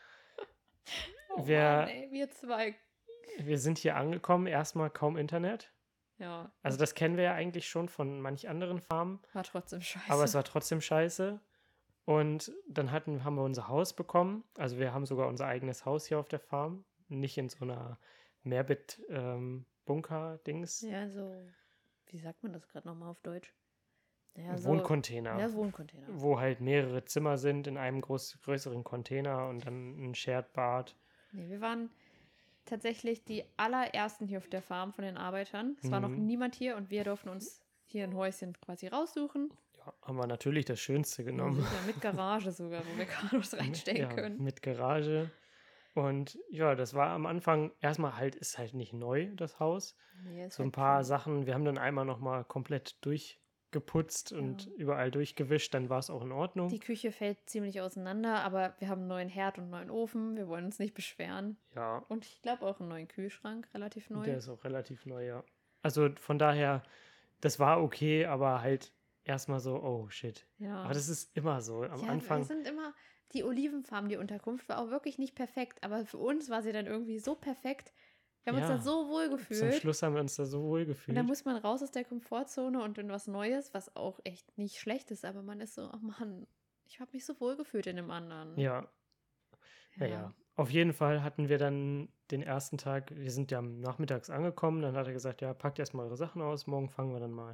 Oh Wir- Mann, ey, wir zwei. Wir sind hier angekommen, erstmal kaum Internet. Ja, Also das kennen wir ja eigentlich schon von manch anderen Farmen. war trotzdem scheiße. Aber es war trotzdem scheiße. Und dann haben wir unser Haus bekommen. Also wir haben sogar unser eigenes Haus hier auf der Farm. Nicht in so einer Mehrbit-Bunker-Dings. Ja, so, wie sagt man das gerade nochmal auf Deutsch? Ja, so, Wohncontainer, ja, Wohncontainer. wo halt mehrere Zimmer sind in einem größeren Container und dann ein Shared Bad. Nee, wir waren tatsächlich die allerersten hier auf der Farm von den Arbeitern. Es war noch Mhm. niemand hier und wir durften uns hier ein Häuschen quasi raussuchen. Ja, haben wir natürlich das Schönste Ja, genommen. sicher, mit Garage sogar, wo wir Kanos reinstellen Ja, können. mit Garage. Und ja, das war am Anfang, erstmal halt, ist halt nicht neu, das Haus. Nee, ist So ein halt paar schon- Sachen, wir haben dann einmal nochmal komplett durchgeputzt und überall durchgewischt, dann war es auch in Ordnung. Die Küche fällt ziemlich auseinander, aber wir haben einen neuen Herd und einen neuen Ofen. Wir wollen uns nicht beschweren. Ja, Und ich glaube auch einen neuen Kühlschrank, relativ neu. der ist auch relativ neu, ja. Also von daher, das war okay, aber halt erstmal so, oh shit. Ja. Aber das ist immer so. Am Ja, Anfang, wir sind immer, die Olivenfarm, die Unterkunft war auch wirklich nicht perfekt, aber für uns war sie dann irgendwie so perfekt. Wir haben uns Ja, da so wohl zum gefühlt. Schluss haben wir uns da so wohl Und gefühlt. dann muss man raus aus der Komfortzone und in was Neues, was auch echt nicht schlecht ist, aber man ist so, oh Mann, ich habe mich so wohl gefühlt in dem anderen. Ja, ja. Auf jeden Fall hatten wir dann den ersten Tag, wir sind ja nachmittags angekommen, dann hat er gesagt, ja, packt erstmal eure Sachen aus, morgen fangen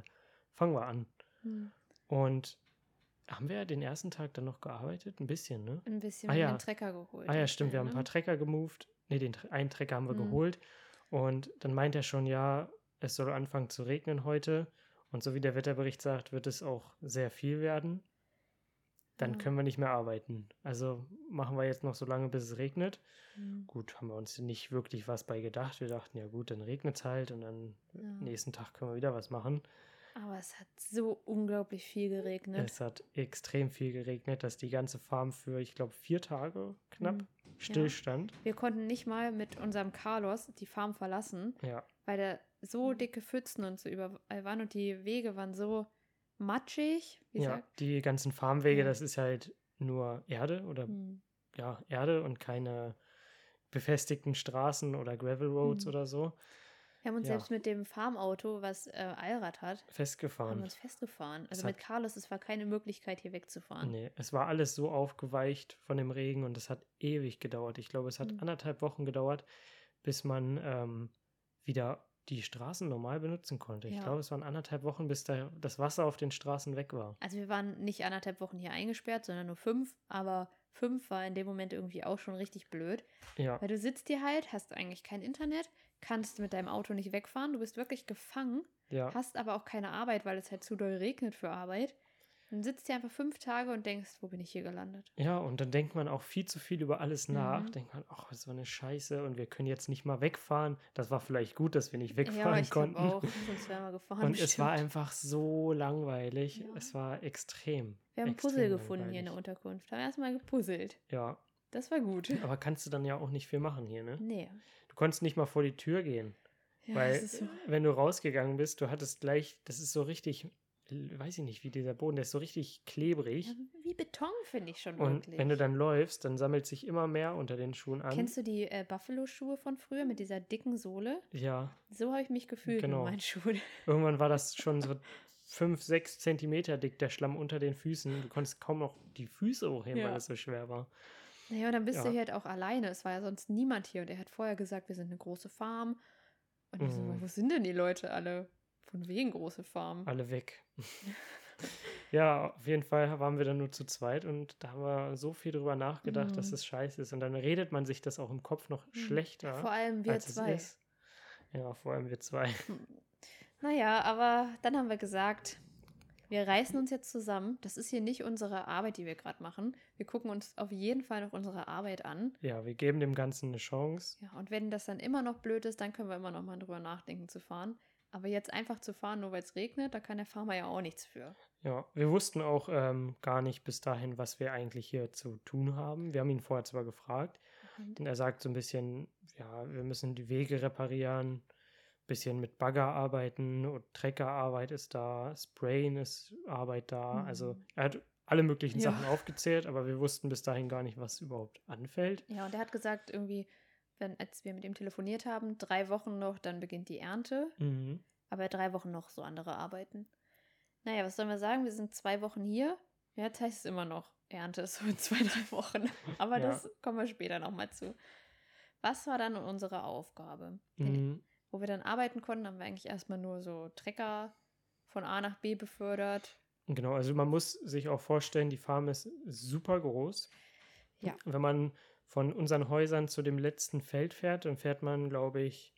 wir an. Hm. Und haben wir den ersten Tag dann noch gearbeitet? Ein bisschen, ne? Ein bisschen Ah, wir ja. haben den Trecker geholt. Ah ja, stimmt, wir haben ein paar Trecker gemoved. Ne, einen Trecker haben wir geholt. Und dann meint er schon, ja, es soll anfangen zu regnen heute. Und so wie der Wetterbericht sagt, wird es auch sehr viel werden. Dann können wir nicht mehr arbeiten. Also machen wir jetzt noch so lange, bis es regnet. Gut, haben wir uns nicht wirklich was bei gedacht. Wir dachten, ja gut, dann regnet es halt und dann nächsten Tag können wir wieder was machen. Aber es hat so unglaublich viel geregnet. Es hat extrem viel geregnet, dass die ganze Farm für, ich glaube, 4 Tage knapp stillstand. Wir konnten nicht mal mit unserem Carlos die Farm verlassen, Ja, weil da so dicke Pfützen und so überall waren und die Wege waren so matschig. Wie ja, sagt? die ganzen Farmwege, Ja. das ist halt nur Erde oder ja, Erde und keine befestigten Straßen oder Gravel Roads oder so. Wir haben uns Ja. selbst mit dem Farmauto, was Allrad hat, haben wir Festgefahren. uns festgefahren. Also Es mit hat- Carlos, es war keine Möglichkeit, hier wegzufahren. Nee, es war alles so aufgeweicht von dem Regen und es hat ewig gedauert. Ich glaube, es hat 1,5 Wochen gedauert, bis man wieder die Straßen normal benutzen konnte. Ich Ja. glaube, es waren 1,5 Wochen, bis das Wasser auf den Straßen weg war. Also wir waren nicht 1,5 Wochen hier eingesperrt, sondern nur 5, aber 5 war in dem Moment irgendwie auch schon richtig blöd. Ja, Weil du sitzt hier halt, hast eigentlich kein Internet, kannst mit deinem Auto nicht wegfahren, du bist wirklich gefangen, ja. hast aber auch keine Arbeit, weil es halt zu doll regnet für Arbeit. Dann sitzt hier einfach 5 Tage und denkst, wo bin ich hier gelandet? Ja, und dann denkt man auch viel zu viel über alles nach. Denkt man, ach, so eine Scheiße und wir können jetzt nicht mal wegfahren. Das war vielleicht gut, dass wir nicht wegfahren ich glaube konnten. auch, sonst wären wir gefahren. Und es war bestimmt. einfach so langweilig. Es war extrem. Wir haben extrem Puzzle gefunden hier in der langweilig. Unterkunft. Haben erstmal gepuzzelt. Ja, Das war gut. aber kannst du dann ja auch nicht viel machen hier, ne? Nee. Du konntest nicht mal vor die Tür gehen. Ja, weil, das ist so. wenn du rausgegangen bist, du hattest gleich, das ist so richtig, weiß ich nicht, wie dieser Boden, der ist so richtig klebrig. Ja, wie Beton, finde ich schon Und wirklich. wenn du dann läufst, dann sammelt sich immer mehr unter den Schuhen an. Kennst du die Buffalo-Schuhe von früher mit dieser dicken Sohle? Ja, So habe ich mich gefühlt Genau. mit meinen Schuhen. irgendwann war das schon so 5, 6 Zentimeter dick, der Schlamm unter den Füßen. Du konntest kaum noch die Füße hochheben, Ja. weil es so schwer war. Naja, und dann bist du Ja. hier halt auch alleine. Es war ja sonst niemand hier. Und er hat vorher gesagt, wir sind eine große Farm. Und ich so, wo sind denn die Leute alle? Von wegen große Farm. Alle weg. Ja, auf jeden Fall waren wir dann nur zu zweit und da haben wir so viel drüber nachgedacht, dass es scheiße ist. Und dann redet man sich das auch im Kopf noch schlechter, Vor allem wir als es zwei. ist. Ja, vor allem wir zwei. Naja, aber dann haben wir gesagt, wir reißen uns jetzt zusammen. Das ist hier nicht unsere Arbeit, die wir gerade machen. Wir gucken uns auf jeden Fall noch unsere Arbeit an. Ja, wir geben dem Ganzen eine Chance. Ja, und wenn das dann immer noch blöd ist, dann können wir immer noch mal drüber nachdenken zu fahren. Aber jetzt einfach zu fahren, nur weil es regnet, da kann der Farmer ja auch nichts für. Ja, wir wussten auch gar nicht bis dahin, was wir eigentlich hier zu tun haben. Wir haben ihn vorher zwar gefragt, denn er sagt so ein bisschen, ja, wir müssen die Wege reparieren, bisschen mit Bagger arbeiten und Treckerarbeit ist da, Sprayen ist Arbeit da. Also er hat alle möglichen Ja. Sachen aufgezählt, aber wir wussten bis dahin gar nicht, was überhaupt anfällt. Ja, und er hat gesagt, irgendwie, als wir mit ihm telefoniert haben, 3 Wochen noch, dann beginnt die Ernte. Mhm. Aber 3 Wochen noch so andere Arbeiten. Naja, was sollen wir sagen? Wir sind 2 Wochen hier. Ja, jetzt heißt es immer noch Ernte, so in 2, 3 Wochen. Aber Ja. das kommen wir später nochmal zu. Was war dann unsere Aufgabe? Mhm. Wo wir dann arbeiten konnten, haben wir eigentlich erstmal nur so Trecker von A nach B befördert. Genau, also man muss sich auch vorstellen, die Farm ist super groß. Ja. Wenn man von unseren Häusern zu dem letzten Feld fährt, dann fährt man, glaube ich,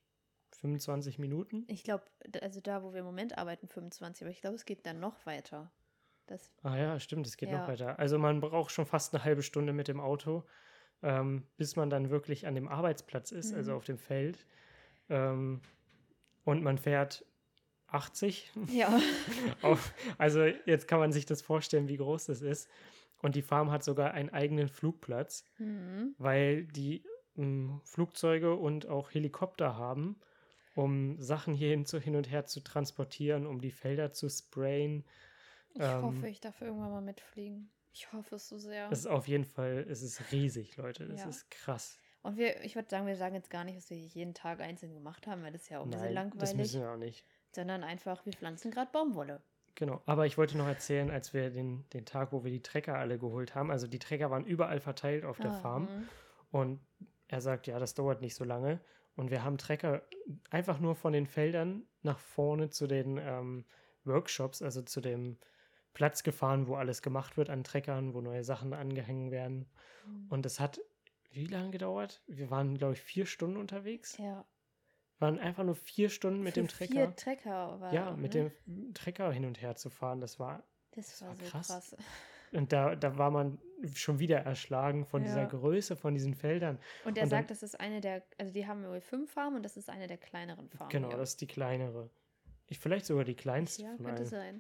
25 Minuten. Ich glaube, also da, wo wir im Moment arbeiten, 25, aber ich glaube, es geht dann noch weiter. Das, Ah ja, stimmt, es geht noch Ja. weiter. Also man braucht schon fast eine halbe Stunde mit dem Auto, bis man dann wirklich an dem Arbeitsplatz ist, also Mhm. auf dem Feld. Und man fährt 80. ja. Also jetzt kann man sich das vorstellen, wie groß das ist. Und die Farm hat sogar einen eigenen Flugplatz, Mhm. weil die Flugzeuge und auch Helikopter haben, um Sachen hin und her zu transportieren, um die Felder zu sprayen. Ich hoffe, ich darf irgendwann mal mitfliegen. Ich hoffe es so sehr. Es ist auf jeden Fall, es ist riesig, Leute. Das Ja. ist krass. Und ich würde sagen, wir sagen jetzt gar nicht, was wir hier jeden Tag einzeln gemacht haben, weil das ist ja auch ein bisschen Nein, das langweilig. müssen wir auch nicht. Sondern einfach, wir pflanzen gerade Baumwolle. Genau, aber ich wollte noch erzählen, als wir den Tag, wo wir die Trecker alle geholt haben, also die Trecker waren überall verteilt auf der Farm und er sagt, ja, das dauert nicht so lange und wir haben Trecker einfach nur von den Feldern nach vorne zu den Workshops, also zu dem Platz gefahren, wo alles gemacht wird an Treckern, wo neue Sachen angehängt werden und es hat wie lange gedauert? Wir waren, glaube ich, 4 Stunden unterwegs. Ja. Waren einfach nur 4 Stunden mit dem Trecker. 4 Trecker war Ja, auch, mit ne? dem Trecker hin und her zu fahren, das war war so krass. krass. Und da war man schon wieder erschlagen von dieser Ja. Größe, von diesen Feldern. Und er Und dann- sagt, das ist eine der, also die haben wohl 5 Farmen und das ist eine der kleineren Farmen. Genau, hier. das ist die kleinere. Vielleicht sogar die kleinste Ja, von könnte allen. sein.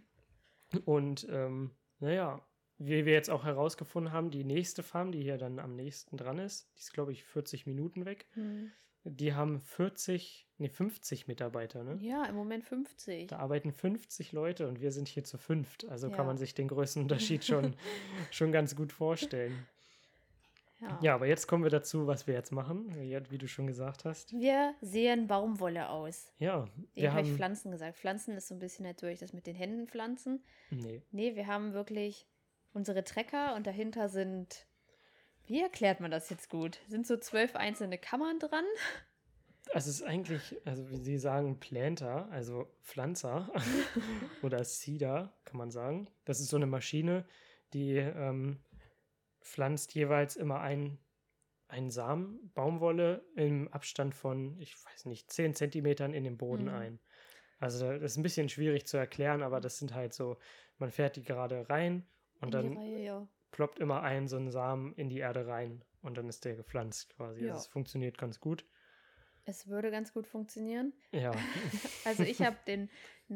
Und naja, wie wir jetzt auch herausgefunden haben, die nächste Farm, die hier dann am nächsten dran ist, die ist, glaube ich, 40 Minuten weg. Die haben 50 Mitarbeiter, ne? Ja, im Moment 50. Da arbeiten 50 Leute und wir sind hier zu 5. Also Ja. kann man sich den Größenunterschied schon ganz gut vorstellen. Ja. Ja, aber jetzt kommen wir dazu, was wir jetzt machen, wie du schon gesagt hast. Wir säen Baumwolle aus. Ja, Ich habe Pflanzen gesagt. Pflanzen ist so ein bisschen halt durch das mit den Händen pflanzen. Nee, wir haben wirklich unsere Trecker und dahinter sind, wie erklärt man das jetzt gut? Sind so 12 einzelne Kammern dran. Also es ist eigentlich, also wie sie sagen, Planter, also Pflanzer oder Seeder, kann man sagen. Das ist so eine Maschine, die pflanzt jeweils immer einen Samen Baumwolle im Abstand von, ich weiß nicht, 10 Zentimetern in den Boden ein. Also das ist ein bisschen schwierig zu erklären, aber das sind halt so, man fährt die gerade rein und dann ploppt immer so ein Samen in die Erde rein und dann ist der gepflanzt quasi. Ja. Also es funktioniert ganz gut. Es würde ganz gut funktionieren. Ja. Also ich habe den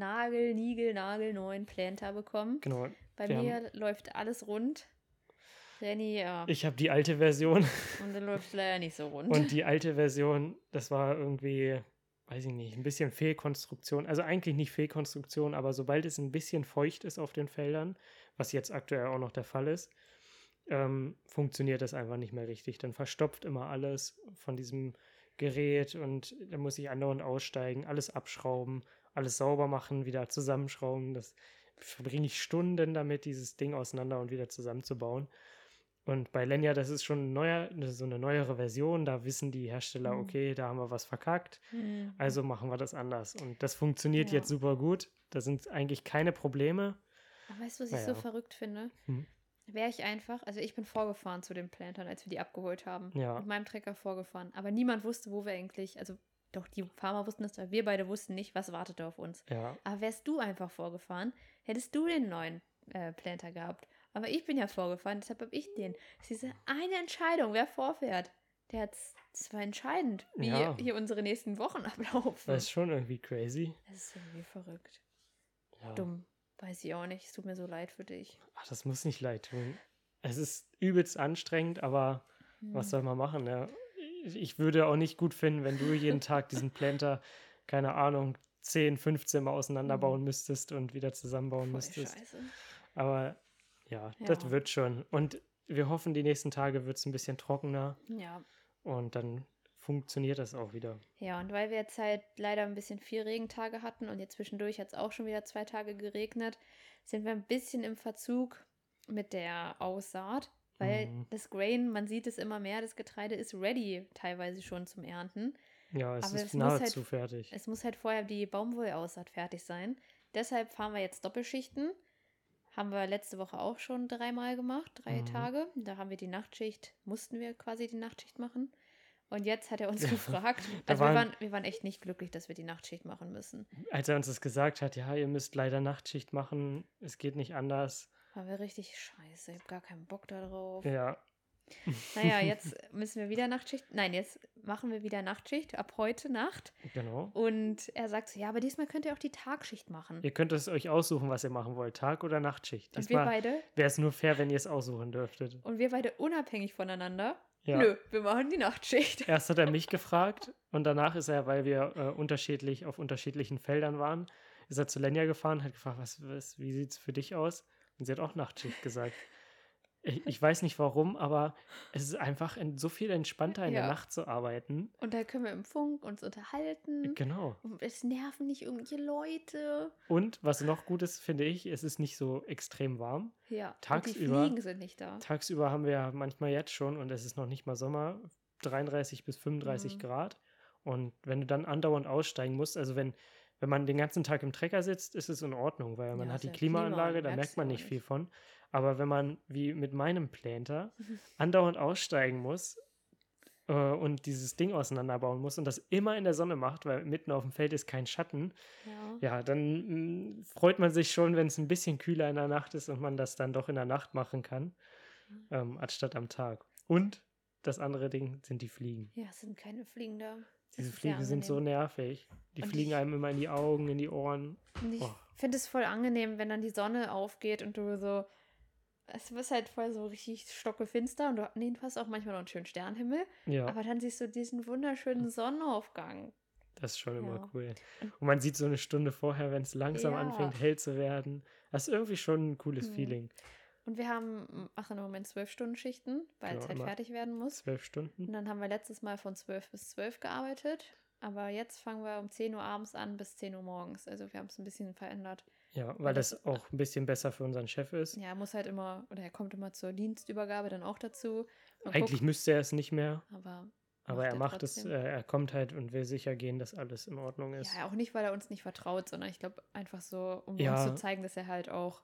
nagelneuen Planter bekommen. Genau. Bei mir läuft alles rund. Renny, ja. Ich habe die alte Version. Und dann läuft es leider nicht so rund. Und die alte Version, das war irgendwie, weiß ich nicht, ein bisschen Fehlkonstruktion. Also eigentlich nicht Fehlkonstruktion, aber sobald es ein bisschen feucht ist auf den Feldern, was jetzt aktuell auch noch der Fall ist, funktioniert das einfach nicht mehr richtig. Dann verstopft immer alles von diesem Gerät und dann muss ich andauernd aussteigen, alles abschrauben, alles sauber machen, wieder zusammenschrauben. Das verbringe ich Stunden damit, dieses Ding auseinander und wieder zusammenzubauen. Und bei Lenja, das ist schon so eine neuere Version, da wissen die Hersteller, okay, da haben wir was verkackt, also machen wir das anders. Und das funktioniert jetzt super gut, da sind eigentlich keine Probleme. Aber weißt du, was ich so verrückt finde? Wäre ich einfach, also ich bin vorgefahren zu den Plantern, als wir die abgeholt haben. Mit meinem Trecker vorgefahren. Aber niemand wusste, wo wir eigentlich, also doch, die Farmer wussten das, aber wir beide wussten nicht, was wartete auf uns. Ja. Aber wärst du einfach vorgefahren, hättest du den neuen Planter gehabt. Aber ich bin ja vorgefahren, deshalb habe ich den. Das ist diese eine Entscheidung, wer vorfährt. Das war entscheidend, wie hier unsere nächsten Wochen ablaufen. Das ist schon irgendwie crazy. Das ist irgendwie verrückt. Ja. Dumm. Weiß ich auch nicht. Es tut mir so leid für dich. Ach, das muss nicht leid tun. Es ist übelst anstrengend, aber was soll man machen? Ja? Ich würde auch nicht gut finden, wenn du jeden Tag diesen Planter, keine Ahnung, 10, 15 Mal auseinanderbauen müsstest und wieder zusammenbauen müsstest. Scheiße. Aber ja, das wird schon. Und wir hoffen, die nächsten Tage wird es ein bisschen trockener. Ja. Und dann funktioniert das auch wieder. Ja, und weil wir jetzt halt leider ein bisschen viel Regentage hatten und jetzt zwischendurch hat es auch schon wieder 2 Tage geregnet, sind wir ein bisschen im Verzug mit der Aussaat, weil das Grain, man sieht es immer mehr, das Getreide ist ready teilweise schon zum Ernten. Ja, es ist nahezu fertig. Es muss halt vorher die Baumwollaussaat fertig sein. Deshalb fahren wir jetzt Doppelschichten. Haben wir letzte Woche auch schon 3-mal gemacht, 3 Mhm. Tage. Da haben wir die Nachtschicht, mussten wir quasi die Nachtschicht machen. Und jetzt hat er uns gefragt, Da also waren, wir waren echt nicht glücklich, dass wir die Nachtschicht machen müssen. als er uns das gesagt hat, ja, ihr müsst leider Nachtschicht machen, es geht nicht anders. War wir richtig scheiße, ich habe gar keinen Bock darauf. Ja. Naja, jetzt müssen wir wieder Nachtschicht. Nein, jetzt machen wir wieder Nachtschicht ab heute Nacht. Genau. Und er sagt so, ja, aber diesmal könnt ihr auch die Tagschicht machen. Ihr könnt es euch aussuchen, was ihr machen wollt, Tag- oder Nachtschicht. Und wir Diesmal beide, wäre es nur fair, wenn ihr es aussuchen dürftet. unabhängig voneinander, Ja. nö, wir machen die Nachtschicht. Erst hat er mich gefragt und danach ist er, weil wir unterschiedlich auf unterschiedlichen Feldern waren, ist er zu Lenja gefahren, hat gefragt, wie sieht es für dich aus? Und sie hat auch Nachtschicht gesagt. Ich weiß nicht warum, aber es ist einfach so viel entspannter in der Ja. Nacht zu arbeiten. Und da können wir im Funk uns unterhalten. Genau. Und es nerven nicht irgendwelche Leute. Und was noch gut ist, finde ich, es ist nicht so extrem warm. Ja, Tagsüber- und die Fliegen sind nicht da. Tagsüber haben wir ja manchmal jetzt schon, und es ist noch nicht mal Sommer, 33 bis 35 Grad. Und wenn du dann andauernd aussteigen musst, also wenn man den ganzen Tag im Trecker sitzt, ist es in Ordnung, weil man Ja, hat ist die ja Klima, Klimaanlage, da merkst merkt du man auch nicht viel nicht. von. Aber wenn man, wie mit meinem Planter, andauernd aussteigen muss und dieses Ding auseinanderbauen muss und das immer in der Sonne macht, weil mitten auf dem Feld ist kein Schatten, Ja. ja, dann freut man sich schon, wenn es ein bisschen kühler in der Nacht ist und man das dann doch in der Nacht machen kann, anstatt am Tag. Und das andere Ding sind die Fliegen. Ja, es sind keine Fliegen da. Diese Das ist sehr Fliegen sind so angenehm. nervig. Die Und fliegen ich- einem immer in die Augen, in die Ohren. Und ich Oh. finde es voll angenehm, wenn dann die Sonne aufgeht und du so. Es ist halt voll so richtig stockefinster und du hast auch manchmal noch einen schönen Sternenhimmel. Ja, Aber dann siehst du diesen wunderschönen Sonnenaufgang. das ist schon immer Ja. cool. Und man sieht so eine Stunde vorher, wenn es langsam Ja. anfängt, hell zu werden. Das ist irgendwie schon ein cooles Mhm. Feeling. Und wir machen im Moment 12-Stunden-Schichten, weil Genau, es halt immer fertig werden muss. 12 Und Stunden. dann haben wir letztes Mal von 12 bis 12 gearbeitet. Aber jetzt fangen wir um 10 Uhr abends an bis 10 Uhr morgens. Also wir haben es ein bisschen verändert. Ja, Weil weil das- das auch ein bisschen besser für unseren Chef ist. Ja, er muss halt immer, oder er kommt immer zur Dienstübergabe dann auch dazu. Und Eigentlich müsste er es nicht mehr, guckt, aber aber er macht trotzdem. es, er kommt halt und will sicher gehen, dass alles in Ordnung ist. Ja, auch nicht, weil er uns nicht vertraut, sondern ich glaube einfach so, um Ja. uns zu zeigen, dass er halt auch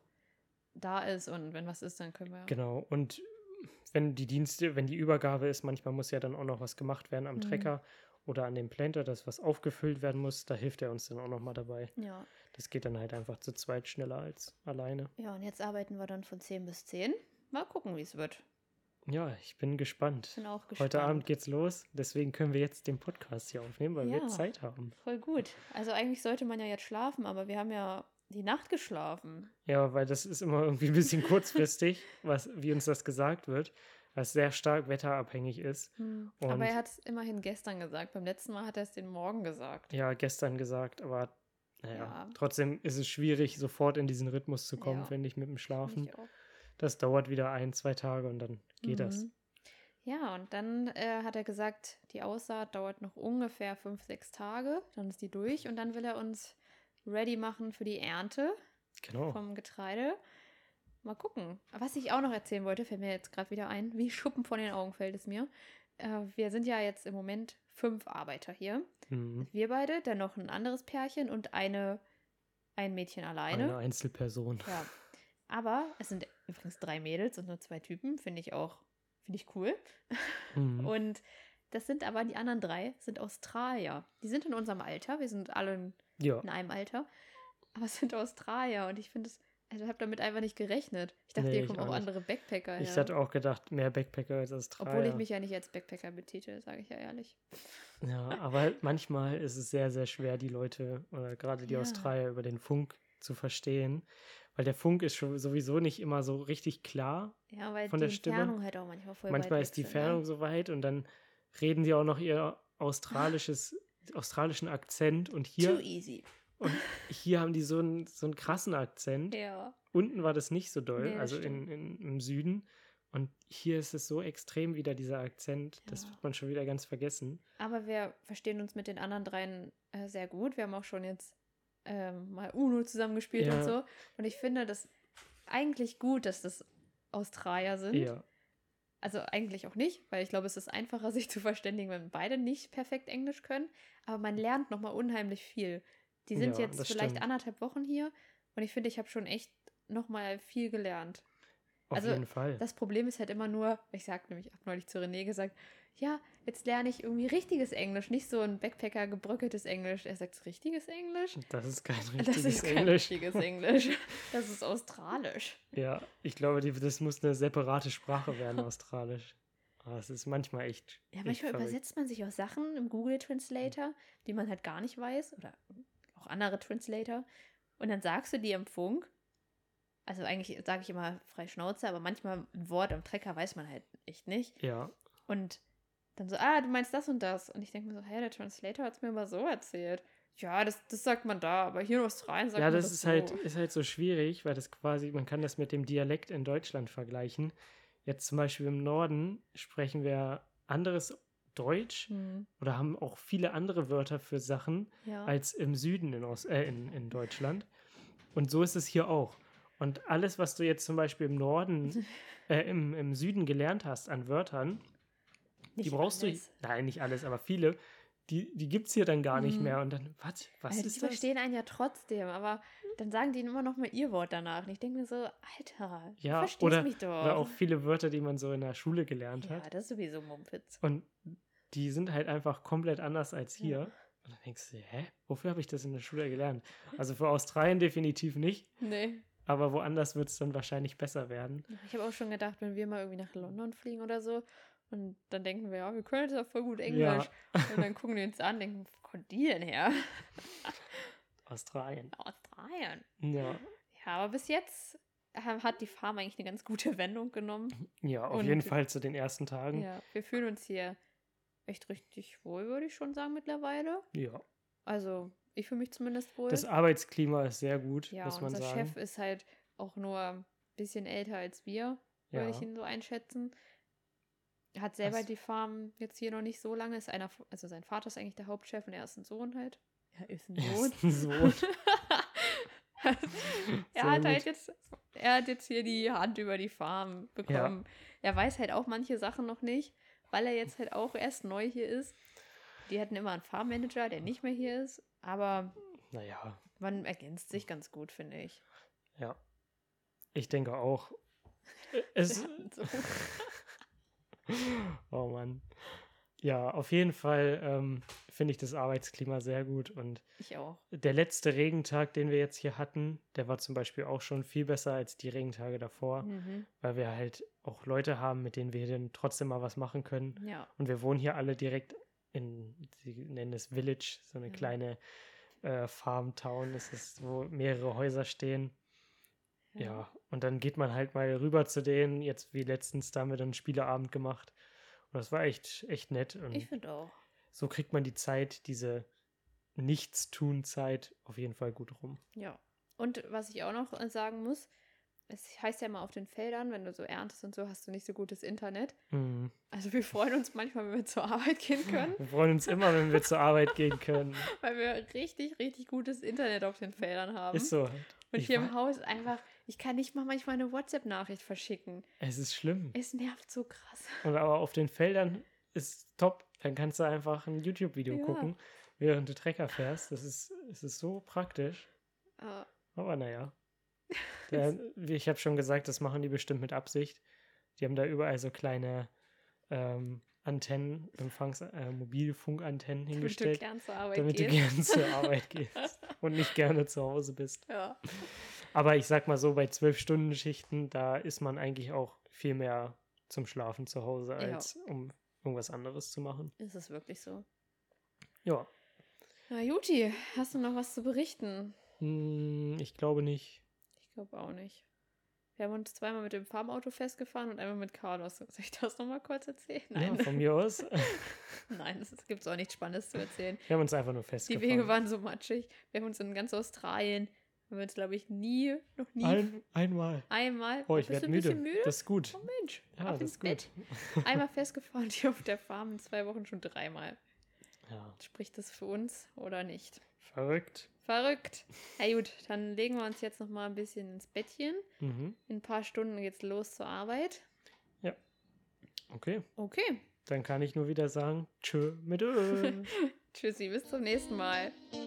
da ist und wenn was ist, dann können wir. Genau, und wenn die Übergabe ist, manchmal muss ja dann auch noch was gemacht werden am Mhm. Trecker oder an dem Planter, dass was aufgefüllt werden muss, da hilft er uns dann auch noch mal dabei. Ja. Das geht dann halt einfach zu zweit schneller als alleine. Ja, und jetzt arbeiten wir dann von 10 bis 10. Mal gucken, wie es wird. Ja, ich bin gespannt. Bin auch gespannt. Heute Abend geht's los, deswegen können wir jetzt den Podcast hier aufnehmen, weil wir Ja. Zeit haben. Voll gut. Also eigentlich sollte man ja jetzt schlafen, aber wir haben ja die Nacht geschlafen. Ja, weil das ist immer irgendwie ein bisschen kurzfristig, wie uns das gesagt wird, was sehr stark wetterabhängig ist. Und Aber er hat es immerhin gestern gesagt. Beim letzten Mal hat er es den Morgen gesagt. ja, gestern gesagt, aber naja, Ja. trotzdem ist es schwierig, sofort in diesen Rhythmus zu kommen, Ja. finde ich, mit dem Schlafen. Ich auch. Das dauert wieder 1, 2 Tage und dann geht das. Mhm. Ja, und dann hat er gesagt, die Aussaat dauert noch ungefähr 5, 6 Tage. Dann ist die durch und dann will er uns ready machen für die Ernte Genau. vom Getreide. Mal gucken. Was ich auch noch erzählen wollte, fällt mir jetzt gerade wieder ein, wie Schuppen von den Augen fällt es mir. Wir sind ja jetzt im Moment 5 Arbeiter hier. Mhm. Wir beide, dann noch ein anderes Pärchen und ein Mädchen alleine. Eine Einzelperson. Ja. Aber es sind übrigens 3 Mädels und nur 2 Typen. Finde ich cool. Mhm. Und das sind aber die anderen 3 sind Australier. Die sind in unserem Alter. Wir sind alle Ja, in einem Alter. Aber es sind Australier und ich finde es, also ich habe damit einfach nicht gerechnet. Ich dachte, Nee, hier ich kommen auch auch nicht. andere Backpacker ich her. hatte auch gedacht, mehr Backpacker als Australier. Obwohl ich mich ja nicht als Backpacker betitel, sage ich ja ehrlich. Ja, aber manchmal ist es sehr, sehr schwer, die Leute oder gerade die Ja. Australier über den Funk zu verstehen, weil der Funk ist schon sowieso nicht immer so richtig klar. Ja, weil Von die der Stimme. Entfernung halt auch manchmal voll Manchmal weit ist die weg sind, ne? Fernung so weit und dann reden die auch noch ihr australischen Akzent und Too easy. hier haben die so einen krassen Akzent. Ja. Unten war das nicht so doll, Nee, das also stimmt. im Süden. Und hier ist es so extrem wieder, dieser Akzent, das Ja. wird man schon wieder ganz vergessen. Aber wir verstehen uns mit den anderen 3 sehr gut. Wir haben auch schon jetzt mal Uno zusammengespielt Ja. und so. Und ich finde das eigentlich gut, dass das Australier sind. Ja, Also eigentlich auch nicht, weil ich glaube, es ist einfacher, sich zu verständigen, wenn beide nicht perfekt Englisch können. Aber man lernt nochmal unheimlich viel. Die sind Ja, jetzt das vielleicht stimmt. 1,5 Wochen hier und ich finde, ich habe schon echt nochmal viel gelernt. Auf jeden Fall. Das Problem ist halt immer nur, ich habe neulich zu René gesagt, ja, jetzt lerne ich irgendwie richtiges Englisch, nicht so ein Backpacker gebröckeltes Englisch. Er sagt, richtiges Englisch? Das ist kein richtiges Das ist kein Englisch. richtiges Englisch. Das ist australisch. Ja, ich glaube, das muss eine separate Sprache werden, australisch. Aber es ist manchmal echt. Ja, manchmal verrückt. übersetzt man sich auch Sachen im Google Translator, die man halt gar nicht weiß. Oder auch andere Translator. Und dann sagst du dir im Funk, also eigentlich sage ich immer frei Schnauze, aber manchmal ein Wort am Trecker weiß man halt echt nicht. Ja. Und dann so, du meinst das und das. Und ich denke mir so, der Translator hat es mir aber so erzählt. Ja, das sagt man da, aber hier in Australien sagt man das so. Ja, das ist halt so schwierig, weil das quasi, man kann das mit dem Dialekt in Deutschland vergleichen. Jetzt zum Beispiel im Norden sprechen wir anderes Deutsch oder haben auch viele andere Wörter für Sachen als im Süden in Deutschland. Und so ist es hier auch. Und alles, was du jetzt zum Beispiel im Norden, im Süden gelernt hast an Wörtern, die brauchst du, nein, nicht alles, aber viele, die gibt es hier dann gar nicht mehr. Und dann, was also ist das? Die verstehen einen ja trotzdem, aber dann sagen die immer noch mal ihr Wort danach. Und ich denke mir so, Alter, du verstehst mich doch. Oder auch viele Wörter, die man so in der Schule gelernt hat. Ja, das ist sowieso Mumpitz. Und die sind halt einfach komplett anders als hier. Ja. Und dann denkst du, wofür habe ich das in der Schule gelernt? Also für Australien definitiv nicht. Nee. Aber woanders wird es dann wahrscheinlich besser werden. Ich habe auch schon gedacht, wenn wir mal irgendwie nach London fliegen oder so, und dann denken wir, wir können jetzt ja voll gut Englisch. Ja. Und dann gucken die uns an und denken, wo kommt die denn her? Australien. Ja. Ja, aber bis jetzt hat die Farm eigentlich eine ganz gute Wendung genommen. Ja, auf jeden Fall zu den ersten Tagen. Ja, wir fühlen uns hier echt richtig wohl, würde ich schon sagen, mittlerweile. Ja. Also, ich fühle mich zumindest wohl. Das Arbeitsklima ist sehr gut, ja, muss man sagen. Unser Chef ist halt auch nur ein bisschen älter als wir, würde ich ihn so einschätzen. Er hat selber die Farm jetzt hier noch nicht so lange. Also sein Vater ist eigentlich der Hauptchef und er ist ein Sohn halt. Er ist ein Sohn. Er hat jetzt hier die Hand über die Farm bekommen. Ja. Er weiß halt auch manche Sachen noch nicht, weil er jetzt halt auch erst neu hier ist. Die hatten immer einen Farmmanager, der nicht mehr hier ist, aber man ergänzt sich ganz gut, finde ich. Ja, ich denke auch. Oh Mann. Ja, auf jeden Fall finde ich das Arbeitsklima sehr gut. Und ich auch. Der letzte Regentag, den wir jetzt hier hatten, der war zum Beispiel auch schon viel besser als die Regentage davor, weil wir halt auch Leute haben, mit denen wir dann trotzdem mal was machen können. Ja. Und wir wohnen hier alle direkt sie nennen es Village, so eine kleine Farmtown, das ist, wo mehrere Häuser stehen. Ja, und dann geht man halt mal rüber zu denen, jetzt wie letztens, da haben wir dann einen Spieleabend gemacht. Und das war echt nett. Und ich finde auch. So kriegt man die Zeit, diese Nichtstun-Zeit auf jeden Fall gut rum. Ja. Und was ich auch noch sagen muss, es heißt ja immer auf den Feldern, wenn du so erntest und so, hast du nicht so gutes Internet. Mhm. Also wir freuen uns manchmal, wenn wir zur Arbeit gehen können. Wir freuen uns immer, wenn wir zur Arbeit gehen können. Weil wir richtig, richtig gutes Internet auf den Feldern haben. Ist so. Und hier im Haus einfach, ich kann nicht mal manchmal eine WhatsApp-Nachricht verschicken. Es ist schlimm. Es nervt so krass. Und aber auf den Feldern ist top. Dann kannst du einfach ein YouTube-Video gucken, während du Trecker fährst. Es ist so praktisch. Aber naja. Ich habe schon gesagt, das machen die bestimmt mit Absicht. Die haben da überall so kleine Antennen, Mobilfunkantennen hingestellt, damit du gern zur Arbeit gehst und nicht gerne zu Hause bist. Ja. Aber ich sag mal so, bei 12-Stunden-Schichten, da ist man eigentlich auch viel mehr zum Schlafen zu Hause, als um irgendwas anderes zu machen. Ist es wirklich so? Ja. Na Juti, hast du noch was zu berichten? Ich glaube nicht. Ich glaube auch nicht. Wir haben uns zweimal mit dem Farmauto festgefahren und einmal mit Carlos. Soll ich das nochmal kurz erzählen? Nein. Ja, von mir aus. Nein, es gibt auch nichts Spannendes zu erzählen. Wir haben uns einfach nur festgefahren. Die Wege waren so matschig. Wir haben uns in ganz Australien, haben wir uns, glaube ich, noch nie. Einmal. Oh, ich werde müde. Das ist gut. Oh Mensch. Ja, das ist gut. Einmal festgefahren, hier auf der Farm in 2 Wochen schon 3-mal. Ja. Spricht das für uns oder nicht? Verrückt. Na gut, dann legen wir uns jetzt noch mal ein bisschen ins Bettchen. In ein paar Stunden geht's los zur Arbeit. Ja. Okay. Okay. Dann kann ich nur wieder sagen, tschö mit Ö. Tschüssi, bis zum nächsten Mal.